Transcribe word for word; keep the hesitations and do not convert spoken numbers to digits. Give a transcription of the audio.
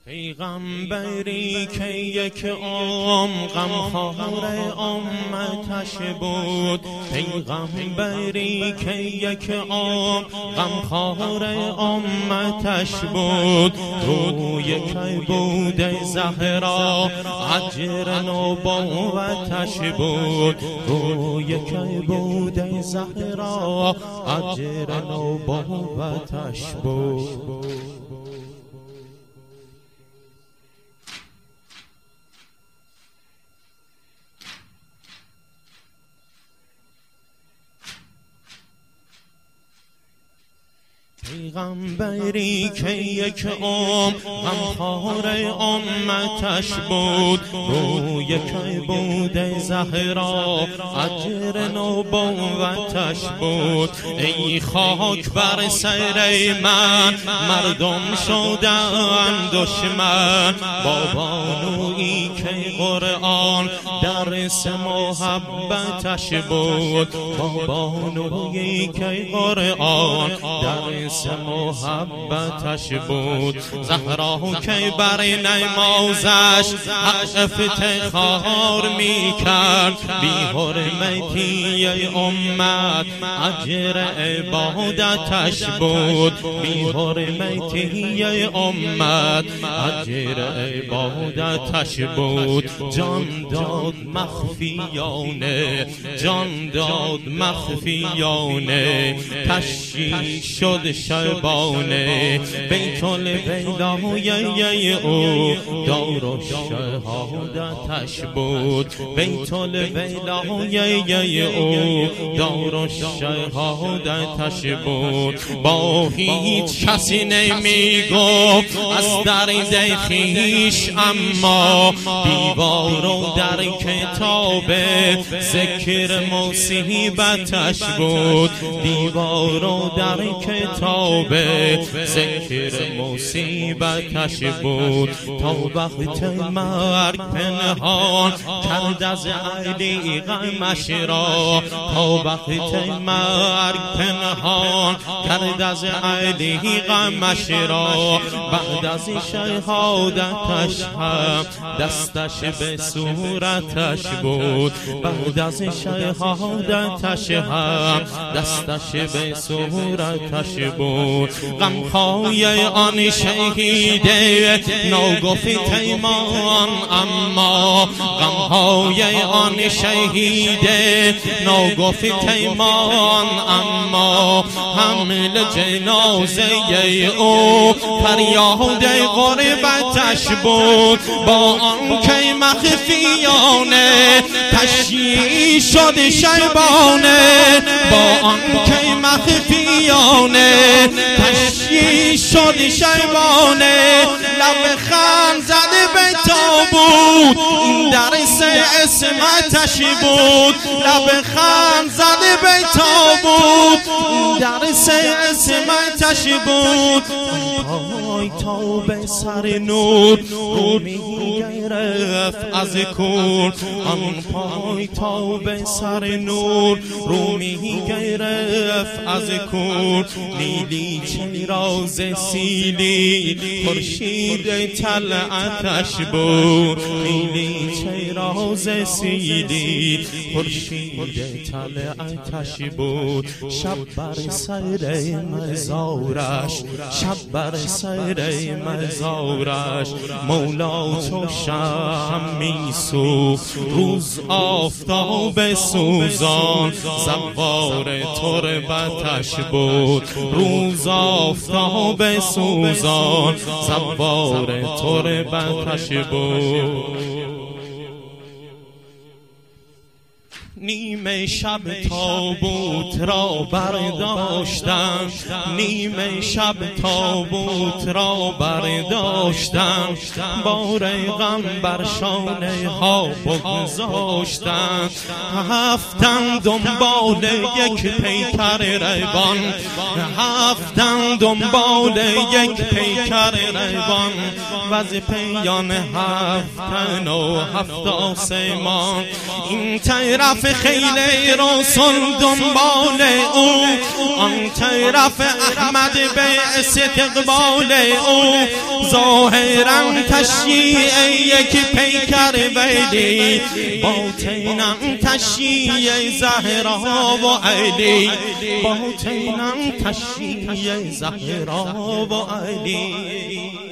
پیغمبری که یک عمر غمخوار امتش بود، پیغمبری که یک عمر غمخوار امتش بود، روی کی بود زهرا اجر نبوتش بود، روی کی بود زهرا اجر نبوتش بود. پیغمبری که یک عمر غمخوار امتش بود، روی کی بود زهرا اجر نبوتش بود. ای خاک بر سر من مردم شدن دشمن، با بانویی که قرآن درس محبتش بود، با بانویی که قرآن درس محبتش بود. زهرا که بر نمازش حق افتخار می کرد، بی حرمتی امت اجر عبادتش بود، بی حرمتی امت اجر عبادتش بود. جان داد مخفیانه، جان داد مخفیانه، تشییع شد شبانه بیت الولای او دار و شهادتش بود، بیت الولای او دار و شهادتش بود. با هیچ کسی نمی گفت از درد خویش، اما دیوار و در کتاب ذکر مصیبتش بود، دیوار و در کتاب ذکر مصیبتش بود. تا وقت مرگ پنهان کرد از علی غمش را، تا وقت مرگ پنهان کرد از علی غمش را. بعد از شهادتش هم دستش به صورتش بود، بعد از شهادتش هم دستش به صورتش بود. غمخوای آن شهیده ناگفت ایمان، اما غمهای آن شهیده ناگفت ایمان، اما حمل جنازه او فریاد غربتش بود. با آن که مخفیانه تشییع شد شبانه، با آن که مخفیانه تشییع شد شبانه. لب خم زده به تابوت این درس اسمتش بود، لب خم زده به تابوت این درس اسمتش بود. پای تا به سر نور رو می گرفت از کور، آن پای تا به سر نور رو می گرفت از کور. نیلی چراز سیلی خورشید طلعتش بود، نیلی چراز سیلی خورشید طلعتش بود. شب بر سر مزارش، شب بر سر مزارش مولا تو شمع می سوخت، روز آفتاب سوزان زوار تربتش بود، روز آفتاب سوزان زوار تربتش بود. نیمه شب تابوت را برداشتم، نیمه شب تابوت را برداشتم، بار غم بر شانه ها بگذاشتم. هفتم دنبال یک پیکر روان، هفتم دنبال یک پیکر روان، و از پیان هفتن و هفت آسمان این طرف طرف خیل رسول دنبال او، آن طرف احمد به استقبال او. ظاهرا تشییع یک پیکر ولی، باطنا تشییع زهرا و علی، باطنا تشییع زهرا و علی.